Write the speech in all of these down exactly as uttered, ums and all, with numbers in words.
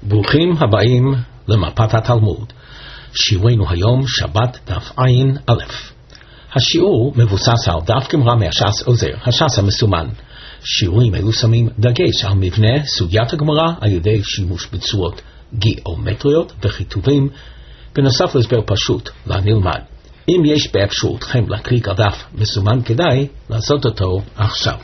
ברוכים הבאים למפת התלמוד. שיעורנו היום שבת דף עין א'. השיעור מבוסס על דף גמרא מהש"ס עוזר, הש"ס המסומן. שיעורים אלו שמים דגש על מבנה סוגיית הגמרא על ידי שימוש בצורות גיאומטריות וכיתובים, בנוסף להסבר פשוט לנלמד. אם יש באפשרותכם להקליק על דף מסומן, כדאי לעשות אותו עכשיו.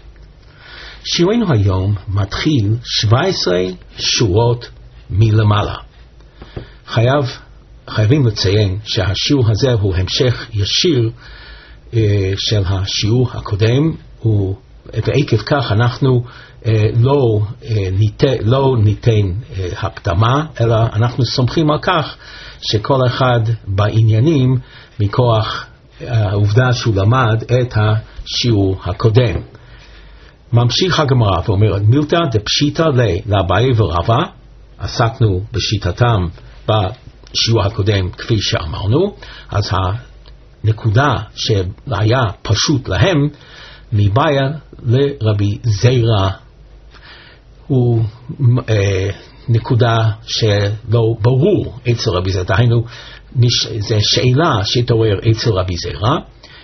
שיעורנו היום מתחיל שבע עשרה שורות מלמעלה. חייב, חייבים לציין שהשיעור הזה הוא המשך ישיר אה, של השיעור הקודם, ועקב כך אנחנו אה, לא, אה, ניתן, לא ניתן אה, הקדמה, אלא אנחנו סומכים על כך שכל אחד בעניינים מכוח העובדה שהוא למד את השיעור הקודם. ממשיך הגמרא ואומרת, מילתא דפשיטא ליה לאביי ורבא, עסקנו בשיטתם בשיעור הקודם כפי שאמרנו, אז הנקודה שהיה פשוט להם, מבעיה לרבי זירא, הוא אה, נקודה שלא ברור אצל רבי זירא, דהיינו, זו שאלה שהתעורר אצל רבי זירא,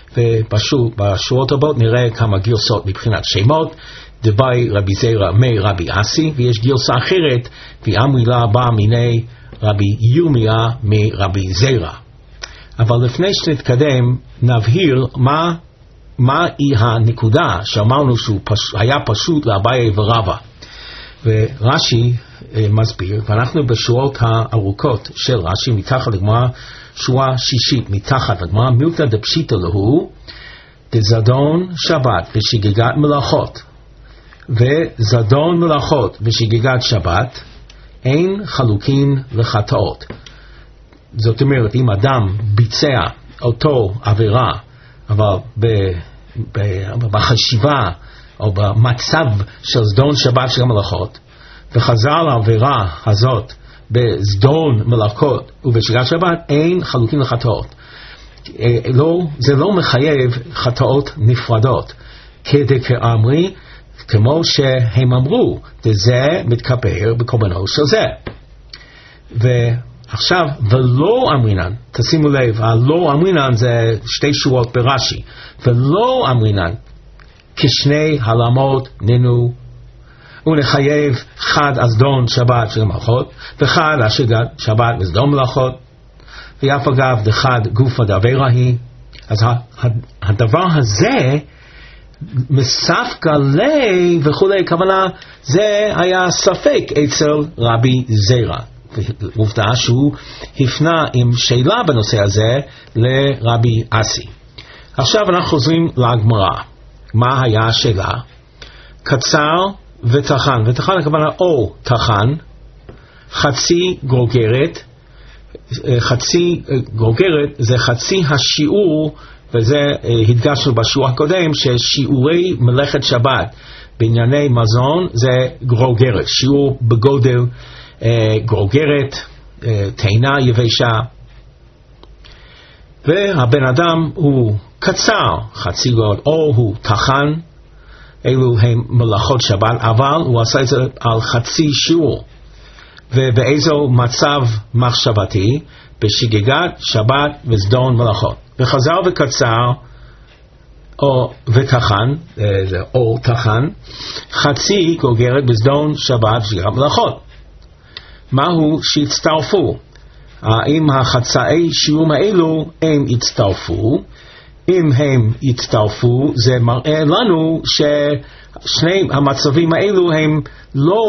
ובשורות הבאות נראה כמה גרסות מבחינת שמות. דבאי רבי זירא מרבי אסי, ויש גרסה אחרת, והמילה באה מיני רבי ירמיה מרבי זירא. אבל לפני שנתקדם נבהיר מה, מה היא הנקודה שאמרנו שהוא פש, היה פשוט לאביי ורבא. ורש"י אה, מסביר, ואנחנו בשורות הארוכות של רש"י מתחת לגמרא, שורה שישית מתחת לגמרא, מילתא דפשיטא להו דזדון שבת ושגיגת מלאכות, וזדון מלאכות ושגיגת שבת אין חלוקין לחטאות. זאת אומרת, אם אדם ביצע אותו עבירה, אבל בחשיבה או במצב של זדון שבת של מלאכות, וחזר לעבירה הזאת בזדון מלאכות ובשגיגת שבת, אין חלוקין לחטאות. לא, זה לא מחייב חטאות נפרדות, כדי כאמרי, כמו שהם אמרו, זה מתכפר בקורבנו של זה. ועכשיו, ולא אמרינן, תשימו לב, הלא אמרינן זה שתי שורות ברש"י, ולא אמרינן, כשני הלמות נינו, ונחייב חד הזדון שבת של מלאכות, וחד השגיגת שבת וזדון מלאכות, ואף אגב דחד גופא דעבירא היא. אז הדבר הזה מספקא ליה וכולי, כוונה זה היה ספק אצל רבי זירא, ועובדה שהוא הפנה עם שאלה בנושא הזה לרבי אסי. עכשיו אנחנו חוזרים לגמרא. מה היה השאלה? קצר וטחן, וטחן הכוונה או טחן, חצי גרוגרת, חצי גרוגרת זה חצי השיעור, וזה הדגשנו בשיעור הקודם, ששיעורי מלאכת שבת בענייני מזון זה גרוגרת, שיעור בגודל גרוגרת, תאנה יבשה, והבן אדם הוא קצר, חצי גרוגרת, או הוא טחן, אלו הם מלאכות שבת, אבל הוא עשה את זה על חצי שיעור. ובאיזו מצב מחשבתי? בשגיגת שבת וזדון מלאכות. וחזר וקצר, או וטחן, זה או טחן, חצי גרוגרת בזדון שבת ושגיגת מלאכות. מהו שהצטרפו? האם החצאי שיעורים האלו הם הצטרפו? אם הם הצטרפו, זה מראה לנו ששני המצבים האלו הם לא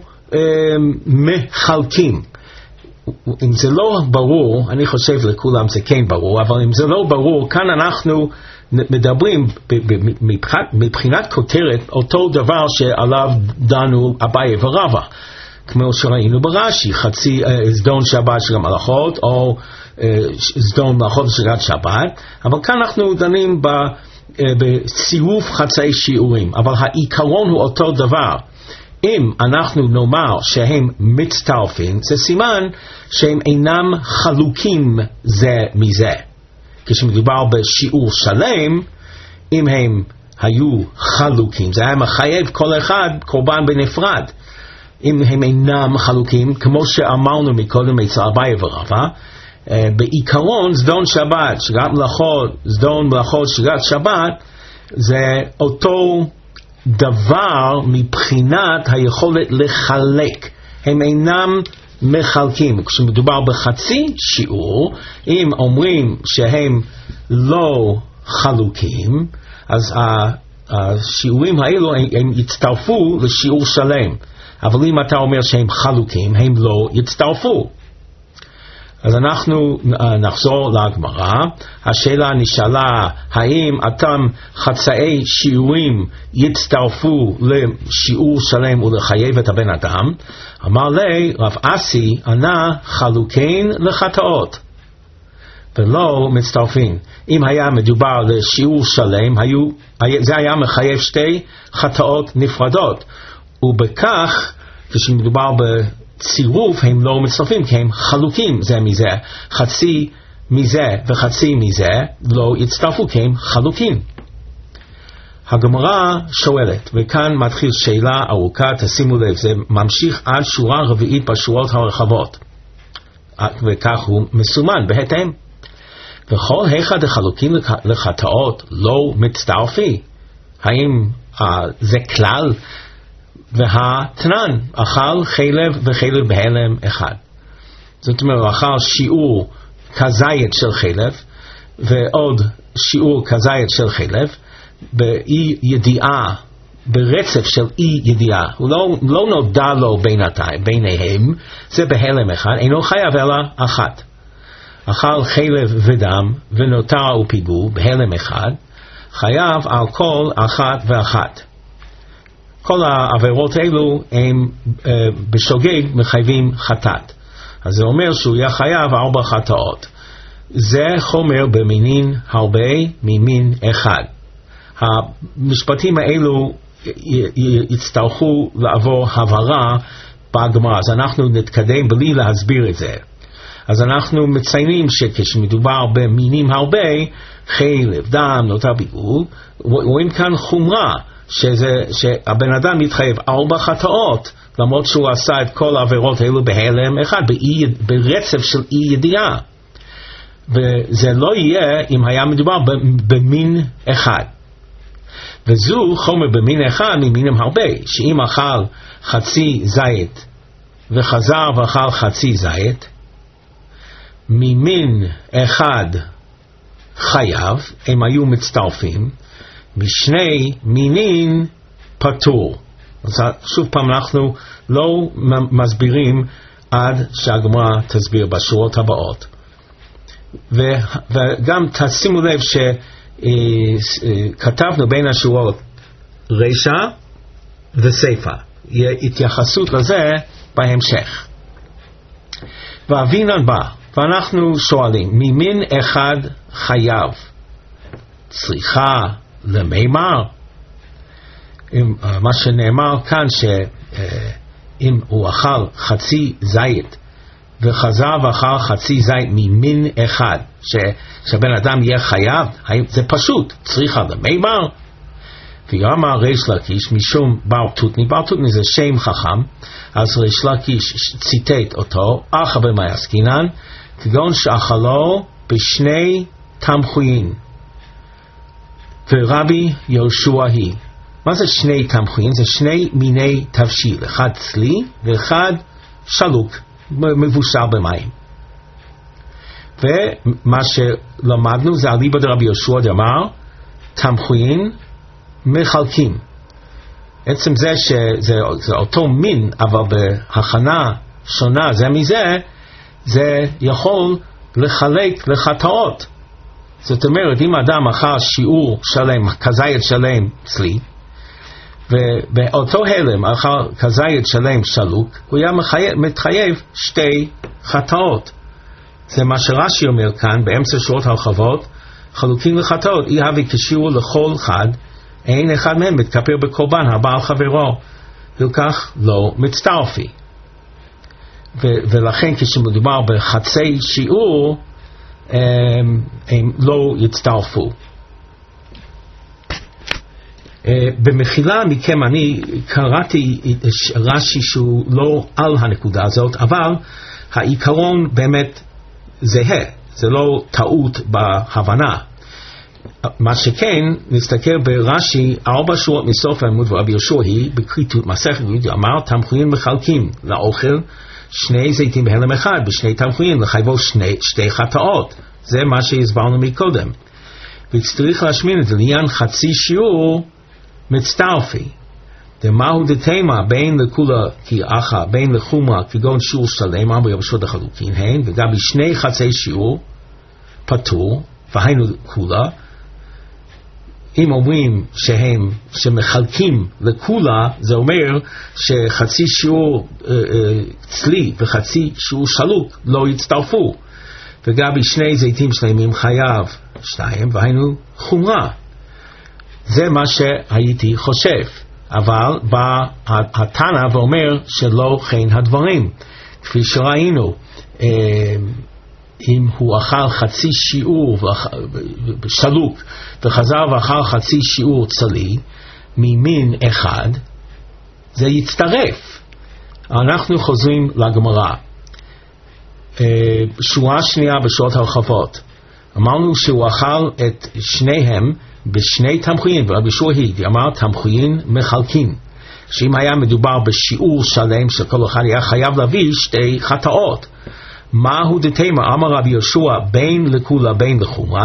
מחלקים. אם זה לא ברור, אני חושב לכולם זה כן ברור, אבל אם זה לא ברור, כאן אנחנו מדברים מבחינת, מבחינת כותרת אותו דבר שעליו דנו אביי ורבא, כמו שראינו ברש"י, חצי זדון שבת של מלאכות או זדון מלאכות ושגיגת שבת, אבל כאן אנחנו דנים בצירוף חצאי שיעורים, אבל העיקרון הוא אותו דבר. אם אנחנו נאמר שהם מצטרפים, זה סימן שהם אינם חלוקים זה מזה. כשמדובר בשיעור שלם, אם הם היו חלוקים, זה היה מחייב כל אחד קורבן בנפרד. אם הם אינם חלוקים, כמו שאמרנו מקודם אצל אביי ורבא, uh, בעיקרון זדון שבת, שגרת מלאכות, זדון מלאכות, שגרת שבת, זה אותו דבר מבחינת היכולת לחלק. הם אינם מחלקים. כשמדובר בחצי שיעור, אם אומרים שהם לא חלוקים, אז השיעורים האלו הם, הם יצטרפו לשיעור שלם. אבל אם אתה אומר שהם חלוקים, הם לא יצטרפו. אז אנחנו נחזור לגמרא. השאלה נשאלה, האם אתם חצאי שיעורים יצטרפו לשיעור שלם ולחייב את הבן אדם? אמר לי, רב אסי ענה חלוקין לחטאות ולא מצטרפים. אם היה מדובר לשיעור שלם, היו, זה היה מחייב שתי חטאות נפרדות, ובכך כשמדובר בצירוף הם לא מצטרפים, כי הם חלוקים זה מזה. חצי מזה וחצי מזה לא יצטרפו, כי הם חלוקים. הגמרא שואלת, וכאן מתחיל שאלה ארוכה, תשימו לב, זה ממשיך עד שורה רביעית בשורות הרחבות, וכך הוא מסומן בהתאם. וכל אחד החלוקים לחטאות לא מצטרפי. האם uh, זה כלל? והתנן, אכל חלב וחלב בהלם אחד. זאת אומרת, אכל שיעור כזית של חלב ועוד שיעור כזית של חלב באי ידיעה, ברצף של אי ידיעה. הוא לא, לא נודע לו בינתיים, ביניהם, זה בהלם אחד, אינו חייב אלא אחת. אכל חלב ודם ונותר ופיגור בהלם אחד, חייב על כל אחת ואחת. כל העבירות האלו הם אה, בשוגג מחייבים חטאת. אז זה אומר שהוא יהיה חייב ארבע חטאות. זה חומר במינין הרבה ממין אחד. המשפטים האלו יצטרכו לעבור הבהרה בגמרא, אז אנחנו נתקדם בלי להסביר את זה. אז אנחנו מציינים שכשמדובר במינים הרבה, חלב, דם, נותר ביגור, רואים כאן חומרה, שזה, שהבן אדם מתחייב ארבע חטאות, למרות שהוא עשה את כל העבירות האלו בהלם אחד, באי, ברצף של אי ידיעה. וזה לא יהיה אם היה מדובר במין אחד. וזו חומר במין אחד ממינים הרבה, שאם אכל חצי זית וחזר ואכל חצי זית, ממין אחד חייב, הם היו מצטרפים, משני מינין פטור. אז שוב פעם אנחנו לא מסבירים עד שהגמרא תסביר בשורות הבאות. ו, וגם תשימו לב שכתבנו בין השורות רשע וסיפא. יהיה התייחסות לזה בהמשך. ואבינן בא, ואנחנו שואלים, ממין אחד חייב צריכה למימר? מה שנאמר כאן, שאם הוא אכל חצי זית וחזר ואכל חצי זית ממין אחד, שהבן אדם יהיה חייב, זה פשוט, צריכה למימר. ויאמר ריש לקיש משום בר תותני, בר תותני זה שם חכם, אז ריש לקיש ציטט אותו, אחא במאי עסקינן, כגון שאכלו בשני תמחוין, ורבי יהושע היא. מה זה שני תמחוין? זה שני מיני תבשיל, אחד צלי ואחד שלוק, מבושל במים. ומה שלמדנו זה אליבא דרבי יהושע דאמר, תמחוין מחלקים. עצם זה שזה זה אותו מין, אבל בהכנה שונה זה מזה, זה יכול לחלק לחטאות. זאת אומרת, אם אדם אכל שיעור שלם, כזית שלם צלי, ובאותו הלם אכל כזית שלם שלוק, הוא היה מחייב, מתחייב שתי חטאות. זה מה שרש"י אומר כאן, באמצע שורות הרחבות, חלוקים לחטאות, אי הביא כשיעור לכל חד, אין אחד מהם מתכפר בקורבן הבא על חברו, וכך לא מצטרפי. ו- ולכן כשמדובר בחצי שיעור, הם, הם לא יצטרפו. במחילה מכם אני קראתי רש"י שהוא לא על הנקודה הזאת, אבל העיקרון באמת זהה, זה לא טעות בהבנה. מה שכן, נסתכל ברש"י, ארבע שורות מסוף העמוד, ורבי יהושע היא בכריתות מסכת יהודית אמר, תמחוין מחלקים לאוכל שני זיתים בהלם אחד, בשני תמחוין לחייבו שני, שתי חטאות. זה מה שהסברנו מקודם. וצריך להשמין את זה לעניין חצי שיעור מצטרפי. דמהו דתימה בין לכולה כי אחא, בין לחומה כגון שיעור שלם, אמר יבשות החלוקין הן, וגם בשני חצי שיעור פטור, והיינו כולה. אם אומרים שהם, שמחלקים לכולה, זה אומר שחצי שיעור אה, אה, צלי וחצי שיעור שלוק לא יצטרפו. וגם בשני זיתים שלמים חייב שניים, והיינו חומרה. זה מה שהייתי חושב. אבל בא התנא ואומר שלא כן הדברים. כפי שראינו, אה, אם הוא אכל חצי שיעור שלוק וחזר ואכל חצי שיעור צלי ממין אחד, זה יצטרף. אנחנו חוזרים לגמרא. שורה שנייה בשורות הרחבות. אמרנו שהוא אכל את שניהם בשני תמחוין, ורבי יהושע אמר תמחוין מחלקים. שאם היה מדובר בשיעור שלם שכל אחד היה חייב להביא שתי חטאות. מהו דתימה? אמר רבי יהושע בין לכולה בין לחומרה,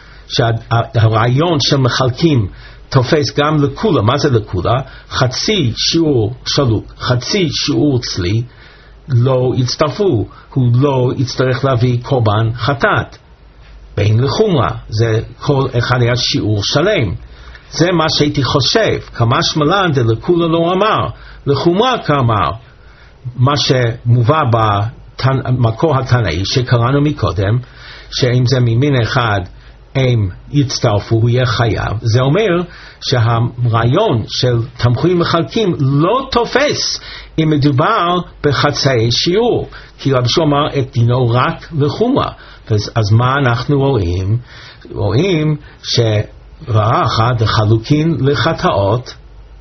שהרעיון של מחלקים תופס גם לכולה. מה זה לכולה? חצי שיעור שלוק, חצי שיעור צלי לא יצטרפו, הוא לא יצטרך להביא קורבן חטאת. בין לחומרה, זה כל אחד היה שיעור שלם. זה מה שהייתי חושב, כמה שמלן דלכולה לא אמר, לחומרה כאמר. מה שמובא במקור התנאי שקראנו מקודם, שאם זה ממין אחד הם יצטרפו, הוא יהיה חייב. זה אומר שהרעיון של תמחוין מחלקים לא תופס אם מדובר בחצאי שיעור, כי רבי יהושע אמר את דינו רק לחומרה. אז מה אנחנו רואים? רואים שראה אחד החלוקין לחטאות,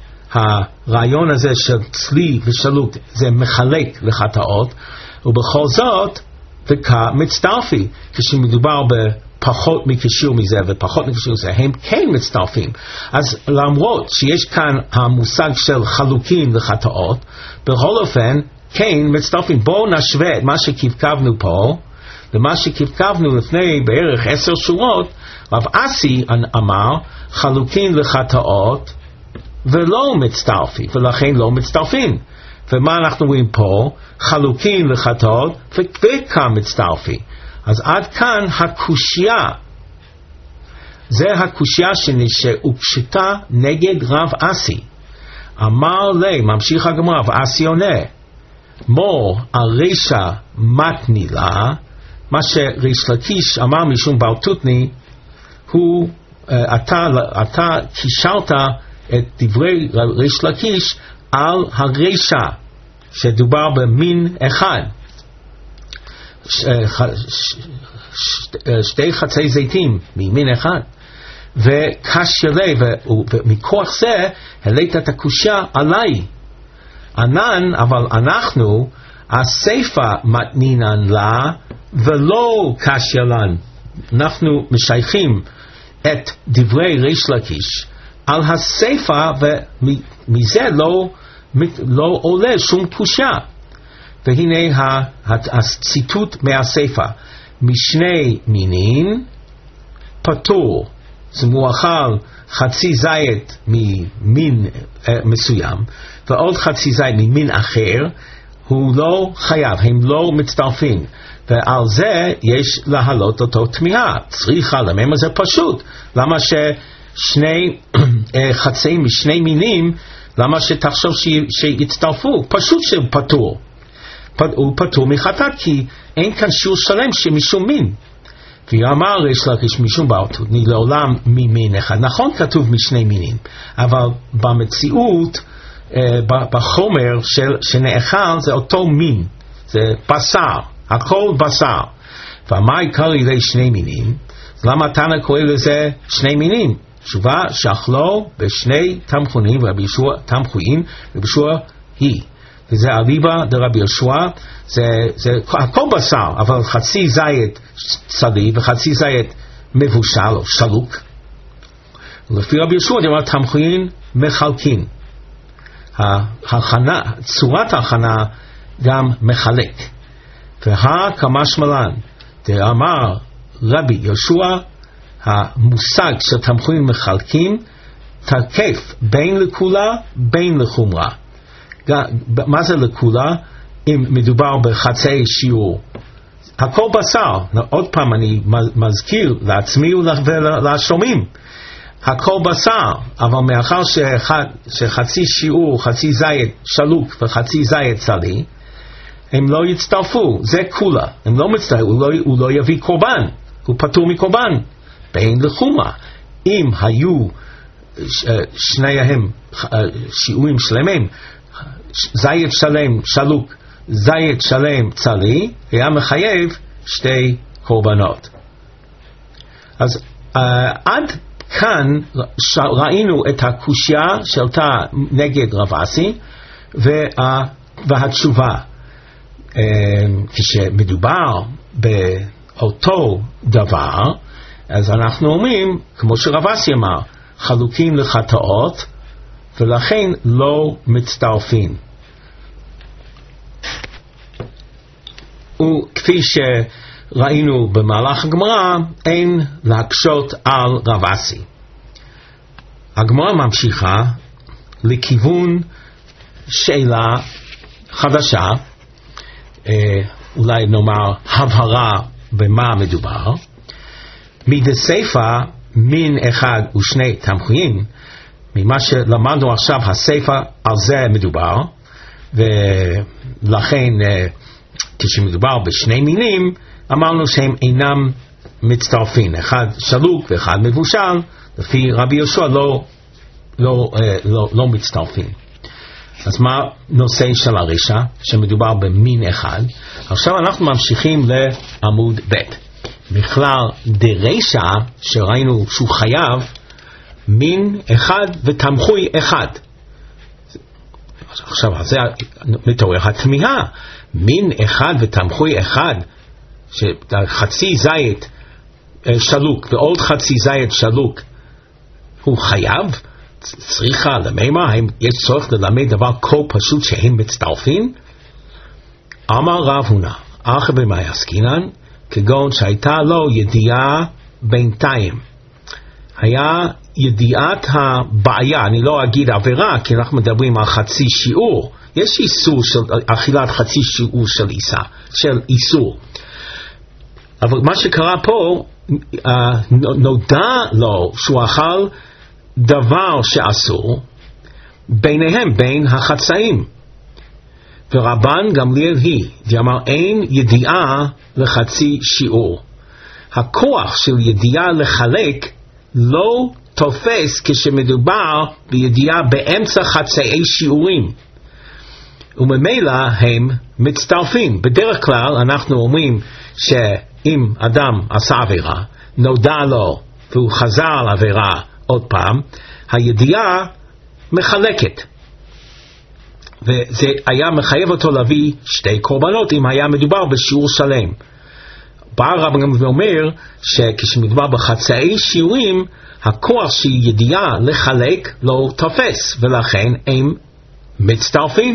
הרעיון הזה של צלי ושלוק זה מחלק לחטאות, ובכל זאת וכמצטרפי, כשמדובר בפחות מכשיר מזה ופחות מכשיר מזה, הם כן מצטרפים. אז למרות שיש כאן המושג של חלוקין לחטאות, בכל אופן כן מצטרפים. בואו נשווה את מה שכבקבנו פה למה שכבקבנו לפני בערך עשר שורות. רב אסי אמר חלוקין לחטאות ולא מצטרפים, ולכן לא מצטרפים. ומה אנחנו רואים פה? חלוקין לחטאות וכאן מצטרפים. אז עד כאן הקושיה, זה הקושיה שהוקשתה נגד רב אסי. אמר לי, ממשיך הגמרא, רב אסי עונה, מור הרשע מתני לה, מה שריש לקיש אמר משום בר תותני, הוא, אתה, אתה קישרת את דברי ריש לקיש על הרשע, שדובר במין אחד. ש, ש, ש, שתי חצי זיתים ממין אחד. וקשיילי, ומכוח זה העלית את הקושיה עליי. ענן, אבל אנחנו, הסיפה מתנינן לה, ולא קשיילן. אנחנו משייכים את דברי ריש לקיש על הסיפה, ומזה לא, לא עולה שום קושיה. והנה הציטוט מהסיפה, משני מינים פטור. זה מואכל חצי זית ממין אה, מסוים ועוד חצי זית ממין אחר, הוא לא חייב, הם לא מצטרפים, ועל זה יש להעלות אותו תמיהה. צריכה לממה זה פשוט, למה ששני חצאים משני מינים, למה שתחשוב שיצטרפו? פשוט שהוא פטור, הוא פטור מחטאת, כי אין כאן שיעור שלם שמשום מין. ואמר ריש לקיש משום בר תותני לעולם ממין אחד. נכון כתוב משני מינים, אבל במציאות בחומר של, שנאכל זה אותו מין, זה בשר, הכל בשר. ומה עיקר לי שני מינים? למה תנא קורא לזה שני מינים? תשובה שאכלו בשני תמחונים ורבי ישוע תמחוין ורבי ישוע היא. וזה אליבא דרבי ישוע, זה, זה הכל בשר, אבל חצי זית צלי וחצי זית מבושל או שלוק. לפי רבי ישוע דבר תמחוין מחלקין. ההכנה, צורת ההכנה גם מחלק. והכמשמלן, דאמר רבי ישוע, המושג של תמחוין מחלקים תקף בין לכולה בין לחומרה. מה זה לכולה? אם מדובר בחצי שיעור, הכל בשר. עוד פעם אני מזכיר לעצמי ולשומעים, הכל בשר, אבל מאחר שח, שחצי שיעור, חצי זית שלוק וחצי זית צלי, הם לא יצטרפו, זה כולה. הם לא מצטרפו, הוא, לא, הוא לא יביא קורבן, הוא פטור מקורבן. בין לחומרה, אם היו שניהם שיעורים שלמים, זית שלם שלוק, זית שלם צלי, היה מחייב שתי קורבנות. אז uh, עד כאן ראינו את הקושיה שעלתה נגד רב אסי וה, והתשובה. Uh, כשמדובר באותו דבר, אז אנחנו אומרים, כמו שרב אסי אמר, חלוקים לחטאות, ולכן לא מצטרפים. וכפי שראינו במהלך הגמרא, אין להקשות על רב אסי. הגמרא ממשיכה לכיוון שאלה חדשה, אולי נאמר הבהרה במה מדובר. מדסייפא מין אחד ושני תמחוין, ממה שלמדנו עכשיו הסייפא על זה מדובר, ולכן כשמדובר בשני מינים אמרנו שהם אינם מצטרפים, אחד שלוק ואחד מבושל, לפי רבי יהושע לא, לא, לא, לא מצטרפים. אז מה נושא של הרשע שמדובר במין אחד? עכשיו אנחנו ממשיכים לעמוד ב'. בכלל דרשע שראינו שהוא חייב מין אחד ותמחוי אחד. עכשיו זה מתעורר התמיהה, מין אחד ותמחוי אחד, שחצי זית שלוק ועוד חצי זית שלוק, הוא חייב? צריכה למימה, האם יש צורך ללמד דבר כה פשוט שהם מצטרפים? אמר רב הונא, אחא במאי עסקינן, כגון שהייתה לו ידיעה בינתיים. היה ידיעת הבעיה, אני לא אגיד עבירה, כי אנחנו מדברים על חצי שיעור. יש איסור של אכילת חצי שיעור של איסה, של איסור. אבל מה שקרה פה, נודע לו שהוא אכל דבר שאסור, ביניהם בין החצאים. ורבן גמליאל היא, ואמר אין ידיעה לחצי שיעור. הכוח של ידיעה לחלק לא תופס כשמדובר בידיעה באמצע חצאי שיעורים. וממילא הם מצטרפים. בדרך כלל אנחנו אומרים שאם אדם עשה עבירה, נודע לו והוא חזר על עבירה עוד פעם, הידיעה מחלקת. וזה היה מחייב אותו להביא שתי קורבנות אם היה מדובר בשיעור שלם. בא הרב גם ואומר שכשמדובר בחצאי שיעורים, הכוח של ידיעה לחלק לא תופס, ולכן הם מצטרפים.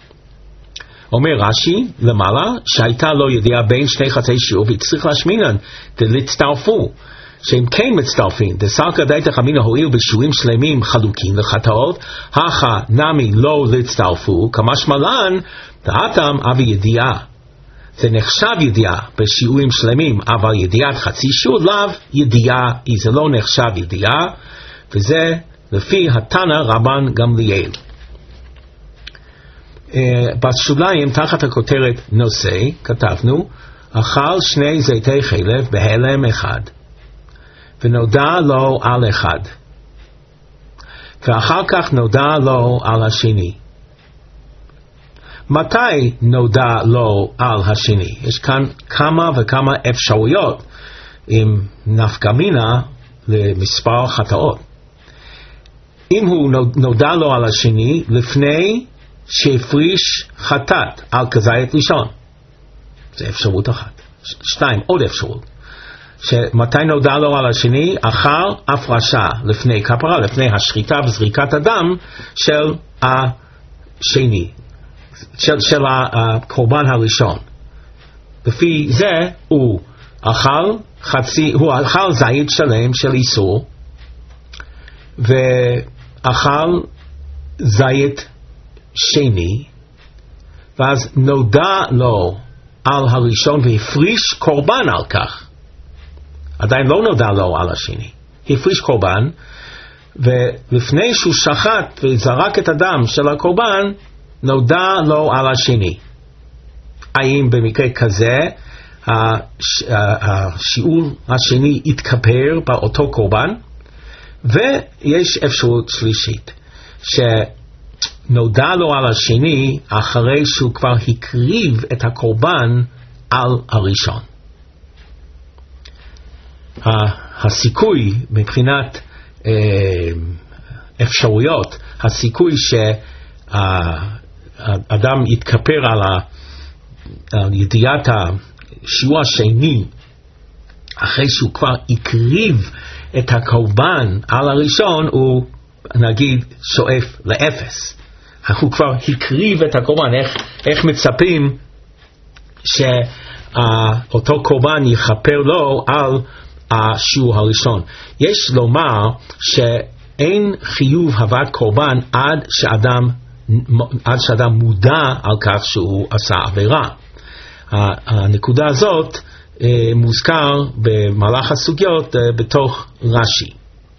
אומר רש"י למעלה שהייתה לו ידיעה בין שני חצאי שיעור והצריך להשמינן להצטרפו, שהם כן מצטרפים. דסלקא דייתך אמינא הואיל בשיעורים שלמים חלוקים לחטאות, הכא נמי לא להצטרפו, כמשמע לן דעתם אבי ידיעה. זה נחשב ידיעה בשיעורים שלמים, אבל ידיעת חצי שיעור לאו ידיעה, זה לא נחשב ידיעה, וזה לפי התנא רבן גמליאל. Uh, בשוליים תחת הכותרת נושא כתבנו אכל שני זיתי חלב בהלם אחד ונודע לו על אחד ואחר כך נודע לו על השני. מתי נודע לו על השני? יש כאן כמה וכמה אפשרויות עם נפקא מינה למספר חטאות. אם הוא נודע לו על השני לפני שהפריש חטאת על כזית ראשון. זה אפשרות אחת. שתיים, עוד אפשרות. שמתי נודע לו על השני? אחר הפרשה, לפני כפרה, לפני השחיטה וזריקת הדם של השני, של, של הקורבן הראשון. לפי זה הוא אכל חצי, הוא אכל זית שלם של איסור, ואכל זית שני, ואז נודע לו על הראשון והפריש קורבן על כך. עדיין לא נודע לו על השני, הפריש קורבן, ולפני שהוא שחט וזרק את הדם של הקורבן, נודע לו על השני. האם במקרה כזה השיעור השני יתכפר באותו קורבן? ויש אפשרות שלישית, שנודע לו על השני אחרי שהוא כבר הקריב את הקורבן על הראשון. הסיכוי מבחינת אפשרויות, הסיכוי שהאדם יתכפר על ידיעת השיעור השני אחרי שהוא כבר הקריב את הקורבן על הראשון, הוא נגיד שואף לאפס. הוא כבר הקריב את הקורבן. איך, איך מצפים שאותו קורבן יכפר לו על השיעור הראשון? יש לומר שאין חיוב הבאת קורבן עד שאדם, עד שאדם מודע על כך שהוא עשה עבירה. הנקודה הזאת מוזכר במהלך הסוגיות בתוך רש"י.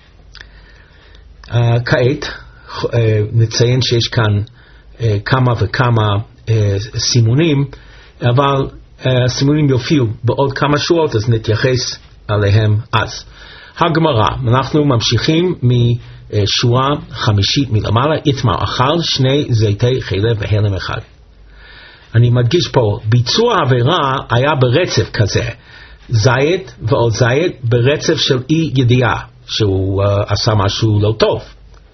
כעת נציין שיש כאן כמה וכמה סימונים, אבל הסימונים יופיעו בעוד כמה שורות, אז נתייחס עליהם אז. הגמרא, אנחנו ממשיכים משורה חמישית מלמעלה. איתמר אכל שני זיתי חלב והלם אחד. אני מדגיש פה, ביצוע העבירה היה ברצף כזה, זית ועוד זית, ברצף של אי ידיעה שהוא uh, עשה משהו לא טוב,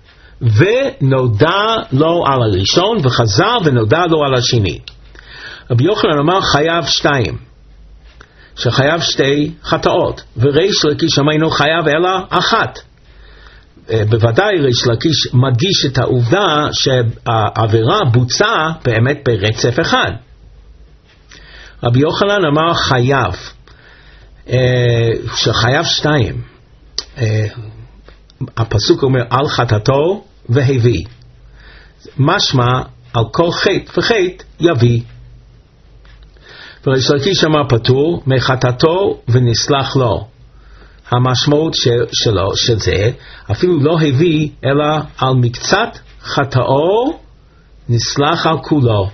ונודע לו על הראשון וחזר ונודע לו על השני. רבי יוחנן אמר חייב שתיים, שחייב שתי חטאות, וריש לקיש אמרנו חייב אלא אחת. בוודאי ריש לקיש מדגיש את העובדה שהעבירה בוצעה באמת ברצף אחד. רבי יוחנן אמר חייב, שחייב שתיים. הפסוק אומר על חטאתו והביא, משמע על כל חטא וחטא יביא. וריש לקיש אמר פטור מחטאתו ונסלח לו. המשמעות שלו, של זה, אפילו לא הביא אלא על מקצת חטאו נסלח על כולו.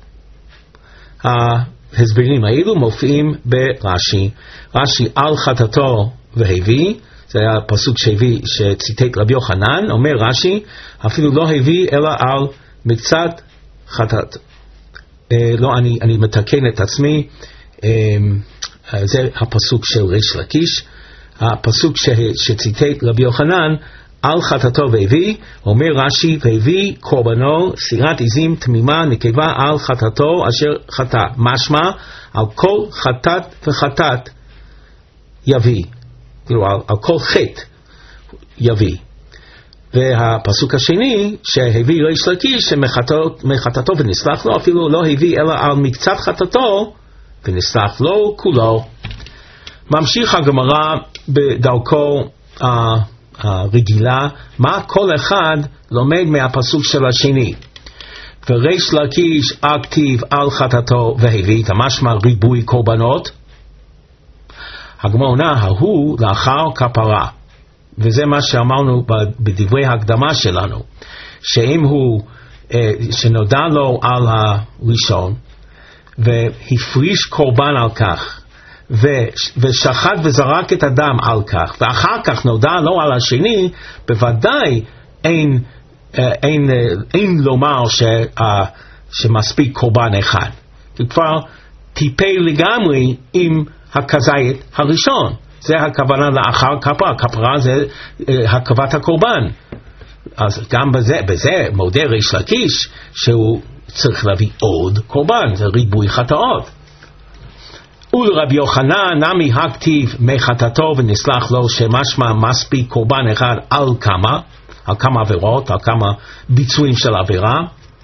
ההסברים האלו מופיעים ברש"י. רש"י על חטאתו והביא, זה היה פסוק שהביא, שציטט רבי יוחנן, אומר רש"י, אפילו לא הביא אלא על מקצת חטאת. אה, לא, אני, אני מתקן את עצמי, אה, זה הפסוק של ריש לקיש. הפסוק שציטט רבי יוחנן, על חטאתו והביא, אומר רש"י, והביא קורבנו סירת עזים תמימה נקבה על חטאתו אשר חטא. משמע, על כל חטאת וחטאת יביא. כאילו, על, על כל חטא יביא. והפסוק השני, שהביא ריש לקיש, שמחטאתו ונסלח לו, אפילו לא הביא אלא על מקצת חטאתו, ונסלח לו כולו. ממשיך הגמרא בדרכו הרגילה, מה כל אחד לומד מהפסוק של השני. וריש לקיש אקטיב על חטאתו והביא, המשמע ריבוי קורבנות. הגמרא עונה, ההוא לאחר כפרה. וזה מה שאמרנו בדברי ההקדמה שלנו, שאם הוא, שנודע לו על הראשון, והפריש קורבן על כך, ושחט וזרק את הדם על כך, ואחר כך נודע לו על השני, בוודאי אין, אין, אין לומר ש, שמספיק קורבן אחד. כי כבר טיפל לגמרי עם הכזית הראשון. זה הכוונה לאחר כפרה. כפרה זה הקרבת הקורבן. אז גם בזה, בזה מודה ריש לקיש שהוא צריך להביא עוד קורבן, זה ריבוי חטאות. ולרבי יוחנן נמי הכתיב מחטאתו ונסלח לו, שמשמע מספיק קורבן אחד על כמה, על כמה עבירות, על כמה ביצועים של עבירה.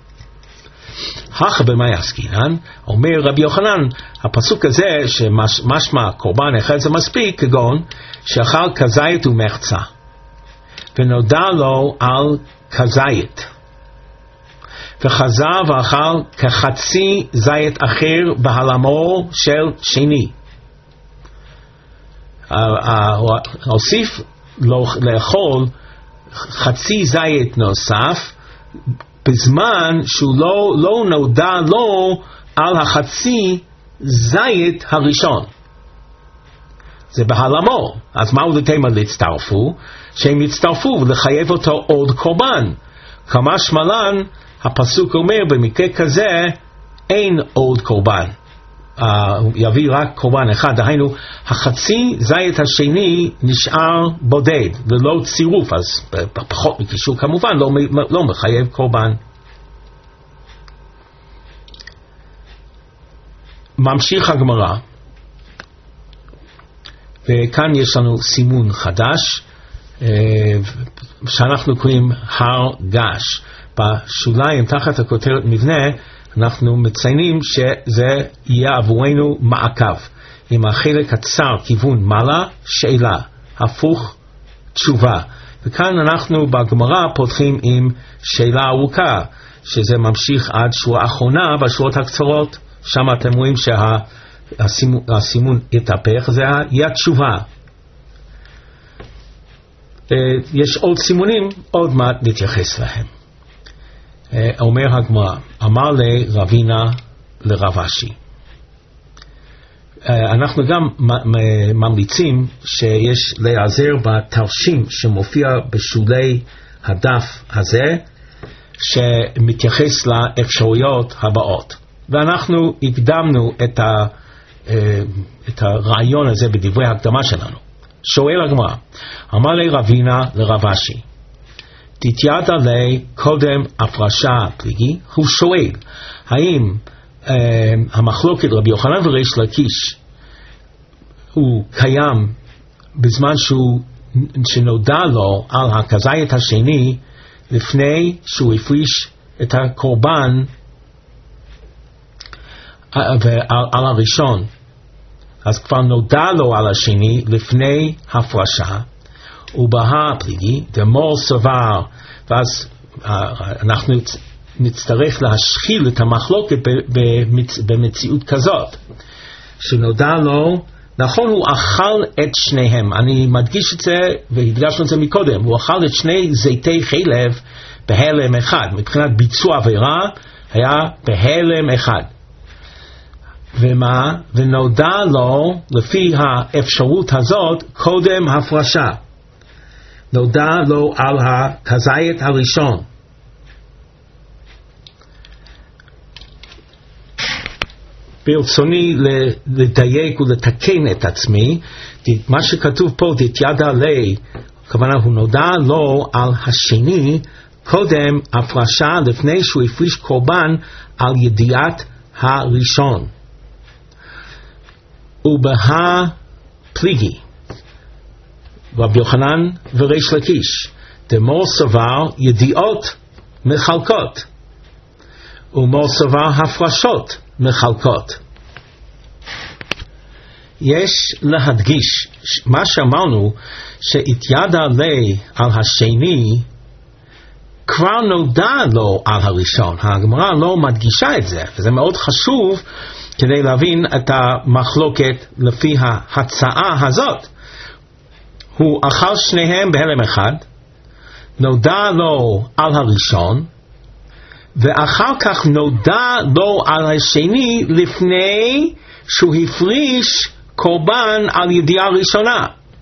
הכה במאי עסקינן, אומר רבי יוחנן, הפסוק הזה שמשמע קורבן אחד זה מספיק, כגון שאכל כזית ומחצה ונודע לו על כזית, וחזר ואכל כחצי זית אחר בהלמו של שני. הוסיף לאכול חצי זית נוסף בזמן שהוא לא, לא נודע לו על החצי זית הראשון. זה בהלמו. אז מהו לתימה להצטרפו? שהם יצטרפו ולחייב אותו עוד קורבן. כמה שמלן הפסוק אומר במקרה כזה אין עוד קורבן, uh, יביא רק קורבן אחד, דהיינו החצי זית השני נשאר בודד ללא צירוף, אז פחות מקישור כמובן לא, לא מחייב קורבן. ממשיך הגמרא, וכאן יש לנו סימון חדש שאנחנו קוראים הר גש. בשוליים תחת הכותרת מבנה אנחנו מציינים שזה יהיה עבורנו מעקב, עם החלק הצר כיוון מעלה שאלה, הפוך תשובה. וכאן אנחנו בגמרא פותחים עם שאלה ארוכה, שזה ממשיך עד שורה אחרונה בשורות הקצרות, שם אתם רואים שהסימון יתהפך, זה יהיה תשובה. יש עוד סימונים, עוד מעט נתייחס להם. אומר הגמרא, אמר לרבינה לרב אשי. אנחנו גם ממליצים שיש להיעזר בתרשים שמופיע בשולי הדף הזה, שמתייחס לאפשרויות הבאות. ואנחנו הקדמנו את, ה, את הרעיון הזה בדברי הקדמה שלנו. שואל הגמרא, אמר לרבינה לרב אשי, תתיידע לי קודם הפרשה פליגי. הוא שואל, האם אה, המחלוקת רבי יוחנן וריש לקיש הוא קיים בזמן שהוא, שנודע לו על הכזית השני לפני שהוא הפריש את הקורבן ועל, על הראשון, אז כבר נודע לו על השני לפני הפרשה, ובהה פליגי, דמור סבר, ואז אנחנו נצטרך להשחיל את המחלוקת במציאות כזאת, שנודע לו, נכון הוא אכל את שניהם, אני מדגיש את זה והדגשנו את זה מקודם, הוא אכל את שני זיתי חלב בהלם אחד, מבחינת ביצוע עבירה היה בהלם אחד. ומה? ונודע לו לפי האפשרות הזאת קודם הפרשה, נודע לו על הכזית הראשון. ברצוני לדייק ולתקן את עצמי, מה שכתוב פה תתיידע לי, כוונה הוא נודע לו על השני קודם הפרשה, לפני שהוא הפריש קורבן על ידיעת הראשון. ובהה פליגי, רבי יוחנן וריש לקיש, דמור סבר ידיעות מחלקות, ומור סבר הפרשות מחלקות. יש להדגיש מה שאמרנו, שהתיידע לי על השני כבר נודע לו על הראשון. הגמרא לא מדגישה את זה, וזה מאוד חשוב כדי להבין את המחלוקת לפי ההצעה הזאת. הוא אכל שניהם בהלם אחד, נודע לו על הראשון, ואחר כך נודע לו על השני לפני שהוא הפריש קורבן על ידיעה ראשונה.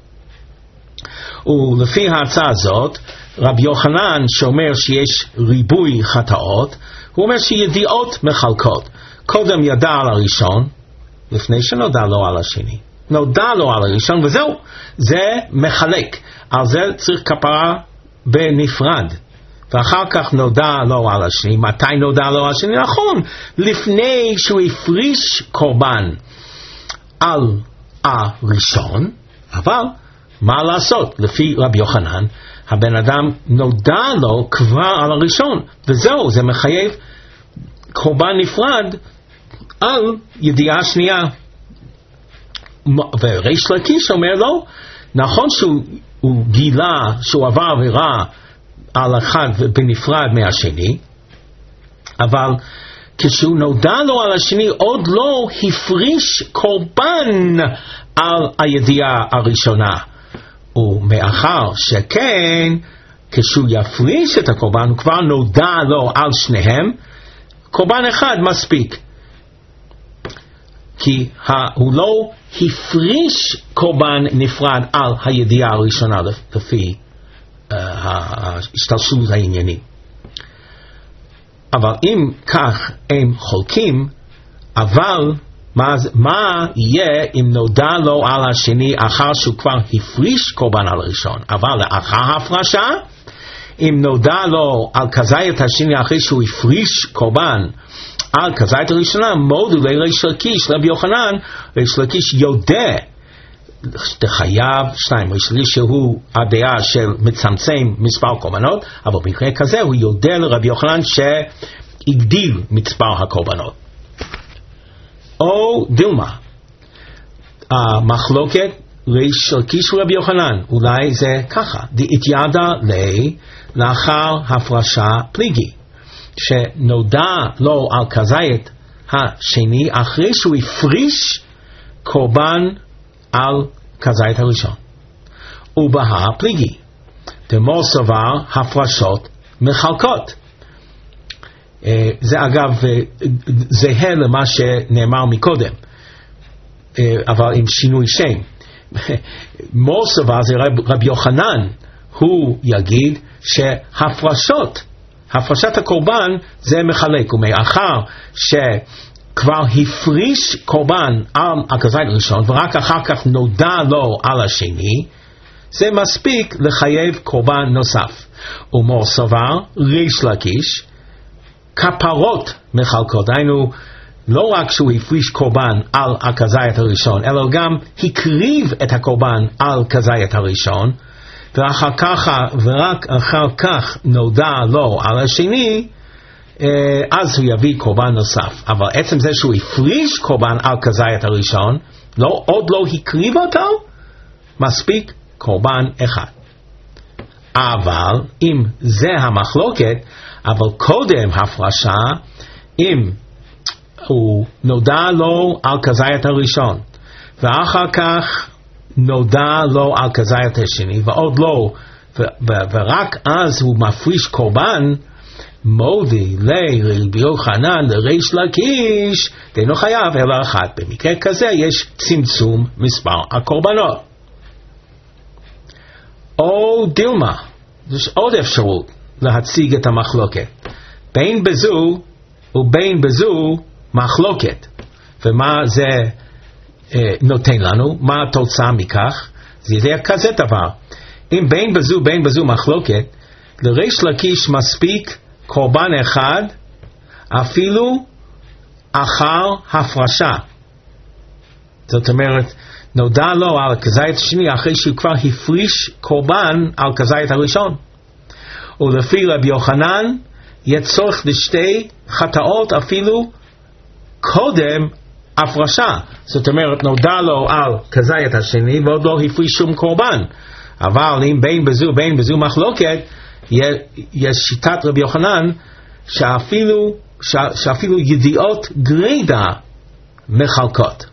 ולפי ההצעה הזאת, רבי יוחנן שאומר שיש ריבוי חטאות, הוא אומר שידיעות מחלקות. קודם ידע על הראשון, לפני שנודע לו על השני. נודע לו על הראשון וזהו, זה מחלק. על זה צריך כפרה בנפרד. ואחר כך נודע לו על השני. מתי נודע לו על השני? נכון, לפני שהוא הפריש קורבן על הראשון, אבל מה לעשות? לפי רבי יוחנן, הבן אדם נודע לו כבר על הראשון, וזהו, זה מחייב קורבן נפרד על ידיעה שנייה. וריש לקיש אומר לו, נכון שהוא גילה שהוא עבר עבירה על אחד בנפרד מהשני, אבל כשהוא נודע לו על השני עוד לא הפריש קורבן על הידיעה הראשונה. ומאחר שכן, כשהוא יפריש את הקורבן, הוא כבר נודע לו על שניהם, קורבן אחד מספיק. כי הוא לא הפריש קורבן נפרד על הידיעה הראשונה לפי ההשתלשלות העניינים. אבל אם כך הם חולקים, אבל מה, מה יהיה אם נודע לו על השני אחר שהוא כבר הפריש קורבן על הראשון? אבל לאחר ההפרשה, אם נודע לו על כזית השני אחרי שהוא הפריש קורבן על כזית הראשונה, מודו לריש לקיש, רבי יוחנן, ריש לקיש יודע, חייב שתיים, ריש לקיש שהוא הדעה של מצמצם מספר קורבנות, אבל במקרה כזה הוא יודע לרבי יוחנן שהגדיל מספר הקורבנות. או דילמה, המחלוקת ריש לקיש ורבי יוחנן, אולי זה ככה, דאתיידא לי לאחר הפרשה פליגי, שנודע לו על כזית השני אחרי שהוא הפריש קורבן על כזית הראשון. ובהה פליגי, דמו סבר הפרשות מחלקות. זה אגב זהה למה שנאמר מקודם, אבל עם שינוי שם. מו סבר זה רב, רב יוחנן, הוא יגיד שהפרשות הפרשת הקורבן זה מחלק, ומאחר שכבר הפריש קורבן על הכזית הראשון ורק אחר כך נודע לו על השני, זה מספיק לחייב קורבן נוסף. ומור סבר ריש לקיש כפרות מחלקות, היינו לא רק שהוא הפריש קורבן על הכזית הראשון, אלא גם הקריב את הקורבן על כזית הראשון, ואחר כך, ורק אחר כך נודע לו על השני, אז הוא יביא קורבן נוסף. אבל עצם זה שהוא הפריש קורבן על כזית הראשון, לא, עוד לא הקריב אותו, מספיק קורבן אחד. אבל אם זה המחלוקת, אבל קודם הפרשה, אם הוא נודע לו על כזית הראשון, ואחר כך נודע לו על כזית השני, ועוד לא, ו- ו- ורק אז הוא מפריש קורבן, מודי לרבי יוחנן לריש לקיש, דאינו חייב אלא אחת. במקרה כזה יש צמצום מספר הקורבנות. או דילמה, יש עוד אפשרות להציג את המחלוקת. בין בזו ובין בזו מחלוקת. ומה זה נותן לנו? מה התוצאה מכך? זה יהיה כזה דבר. אם בין בזו בין בזו מחלוקת, לריש לקיש מספיק קורבן אחד אפילו אחר הפרשה. זאת אומרת, נודע לו על כזית השני אחרי שהוא כבר הפריש קורבן על כזית הראשון. ולפי רבי יוחנן יהיה צורך לשתי חטאות אפילו קודם הפרשה. זאת אומרת, נודע לו על כזית השני ועוד לא הפריש שום קורבן. אבל אם בין בזו בין בזו מחלוקת, יש שיטת רבי יוחנן שאפילו, שאפילו ידיעות גרידא מחלקות.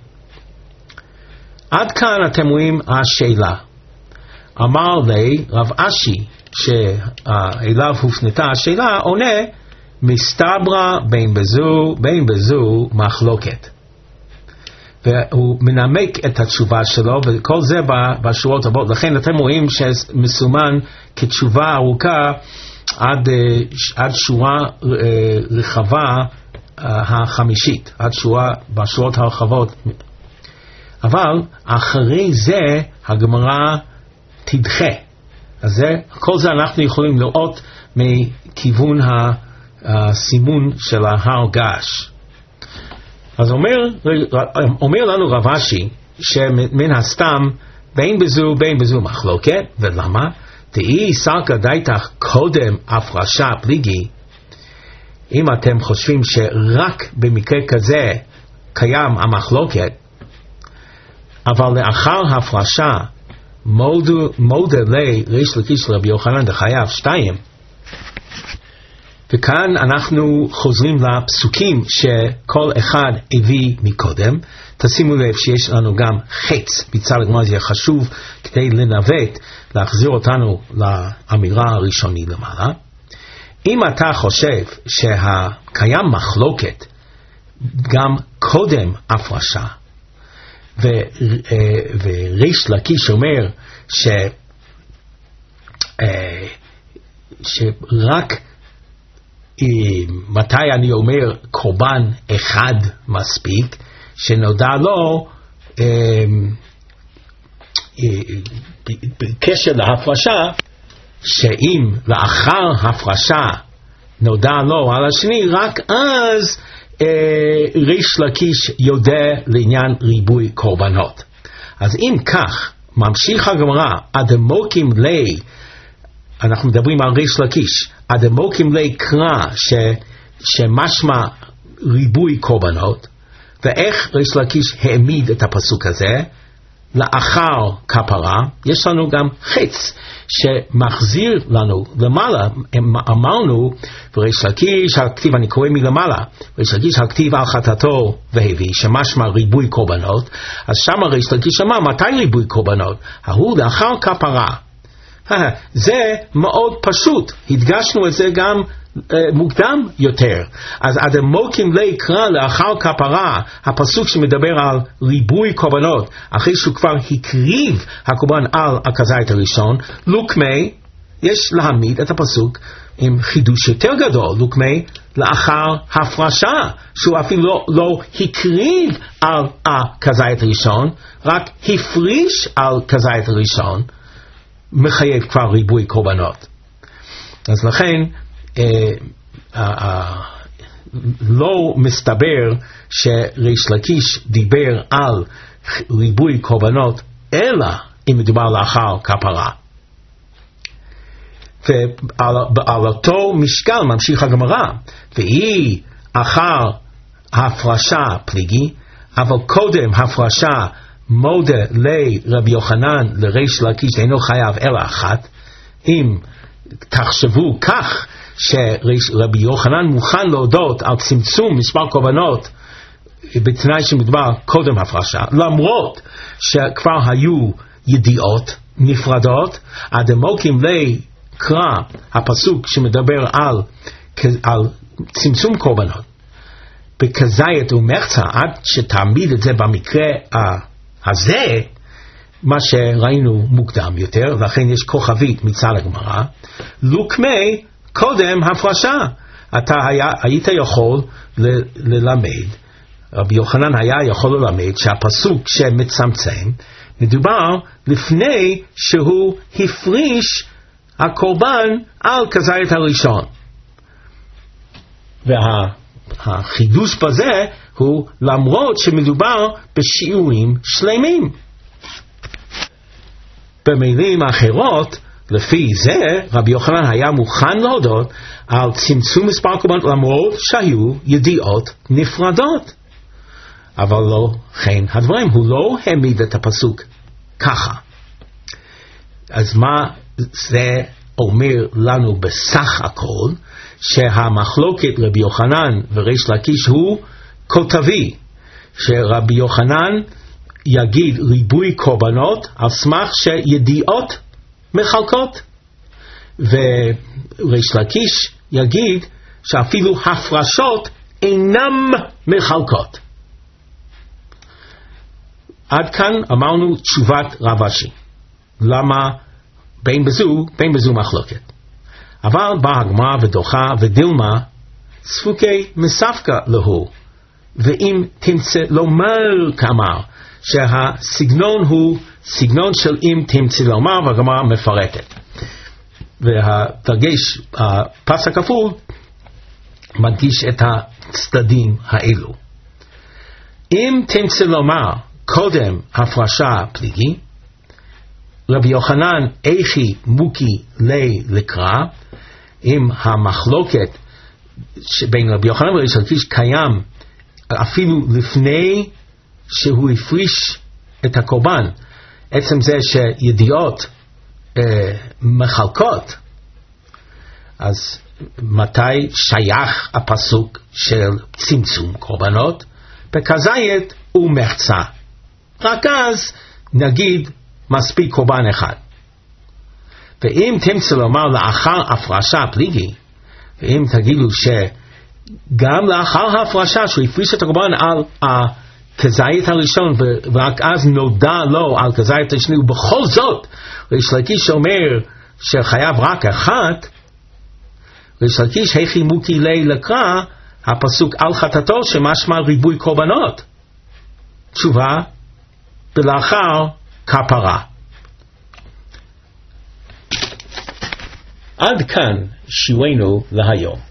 עד כאן אתם רואים השאלה. אמר לי רב אשי שאליו הופנתה השאלה, עונה מסתברא בין בזו בין בזו מחלוקת. והוא מנמק את התשובה שלו, וכל זה בשורות הבאות. לכן אתם רואים שמסומן כתשובה ארוכה עד, עד שורה רחבה החמישית, עד שורה בשורות הרחבות. אבל אחרי זה הגמרא תדחה אז זה, כל זה אנחנו יכולים לראות מכיוון הסימון של ההר געש. אז אומר, אומר לנו רב אשי שמן הסתם בין בזו בין בזו מחלוקת. ולמה? תהי סרקא דייתך קודם הפרשה פליגי. אם אתם חושבים שרק במקרה כזה קיים המחלוקת, אבל לאחר הפרשה מודה לי ריש לקיש רבי יוחנן דחייב שתיים, וכאן אנחנו חוזרים לפסוקים שכל אחד הביא מקודם. תשימו לב שיש לנו גם חץ מצד הגמרא, זה חשוב כדי לנווט, להחזיר אותנו לאמירה הראשונית למעלה. אם אתה חושב שקיים מחלוקת גם קודם הפרשה, וריש לקיש אומר ש שרק מתי אני אומר קורבן אחד מספיק, שנודע לו בקשר להפרשה, שאם לאחר הפרשה נודע לו על השני, רק אז ריש לקיש יודע לעניין ריבוי קורבנות. אז אם כך ממשיך הגמרא, אדמוקים לי, אנחנו מדברים על ריש לקיש, אדמוקים לי קרא ש, שמשמע ריבוי קורבנות. ואיך ריש לקיש העמיד את הפסוק הזה? לאחר כפרה. יש לנו גם חץ שמחזיר לנו למעלה. אמרנו וריש לקיש הכתיב, אני קורא מלמעלה, ריש לקיש הכתיב על חטאתו והביא, שמשמע ריבוי קורבנות. אז שם ריש לקיש אמר מתי ריבוי קורבנות? ההוא לאחר כפרה. זה מאוד פשוט, הדגשנו את זה גם uh, מוקדם יותר. אז אדמוקים לי קרא לאחר כפרה, הפסוק שמדבר על ריבוי קורבנות, אחרי שהוא כבר הקריב הקורבן על הכזית הראשון, לוקמי, יש להעמיד את הפסוק עם חידוש יותר גדול, לוקמי לאחר הפרשה, שהוא אפילו לא, לא הקריב על הכזית הראשון, רק הפריש על כזית הראשון, מחייב כבר ריבוי קורבנות. אז לכן אה, אה, לא מסתבר שריש לקיש דיבר על ריבוי קורבנות, אלא אם מדובר לאחר כפרה. ועל אותו משקל ממשיך הגמרא, והיא אחר הפרשה פליגי, אבל קודם הפרשה מודה לרבי יוחנן לריש לקיש אינו חייב אלא אחת. אם תחשבו כך שרבי יוחנן מוכן להודות על צמצום מספר קורבנות בתנאי שמדבר קודם הפרשה, למרות שכבר היו ידיעות נפרדות, אדמוקים לי קרא הפסוק שמדבר על, על צמצום קורבנות בכזית ומחצה, עד שתעמיד את זה במקרה הזה, מה שראינו מוקדם יותר, לכן יש כוכבית מצד הגמרא, לוקמי קודם הפרשה. אתה היה, היית יכול ל, ללמד, רבי יוחנן היה יכול ללמד שהפסוק שמצמצם מדובר לפני שהוא הפריש הקורבן על כזית הראשון. והחידוש בזה הוא למרות שמדובר בשיעורים שלמים. במילים אחרות, לפי זה רבי יוחנן היה מוכן להודות על צמצום מספר קורבנות למרות שהיו ידיעות נפרדות. אבל לא כן הדברים, הוא לא העמיד את הפסוק ככה. אז מה זה אומר לנו בסך הכל? שהמחלוקת רבי יוחנן וריש לקיש הוא כותבי, שרבי יוחנן יגיד ריבוי קורבנות על סמך שידיעות מחלקות, וריש לקיש יגיד שאפילו הפרשות אינם מחלקות. עד כאן אמרנו תשובת רב אשי. למה בין בזו, בין בזו מחלוקת. אבל באה הגמרא ודוחה ודילמה ספוקי מספקה להו, ואם תמצא לומר כאמר, שהסגנון הוא סגנון של אם תמצא לומר, והגמרא מפרטת. והדגש, הפס הכפול, מדגיש את הצדדים האלו. אם תמצא לומר קודם הפרשה פליגי, רבי יוחנן איכי מוקי לי לקרא, אם המחלוקת בין רבי יוחנן וריש לקיש קיים אפילו לפני שהוא הפריש את הקורבן, עצם זה שידיעות אה, מחלקות, אז מתי שייך הפסוק של צמצום קורבנות? בכזית ומחצה, רק אז נגיד מספיק קורבן אחד. ואם תמצא לומר לאחר הפרשה פליגי, ואם תגידו שגם לאחר ההפרשה שהוא הפריש את הקורבן על הכזית הראשון ורק אז נודע לו על כזית השני, ובכל זאת ריש לקיש אומר שחייב רק אחת, ריש לקיש הכי מוקי לי לקרא, הפסוק על חטאתו שמשמע ריבוי קורבנות. תשובה, ולאחר כפרה. עד כאן שיעורנו להיום.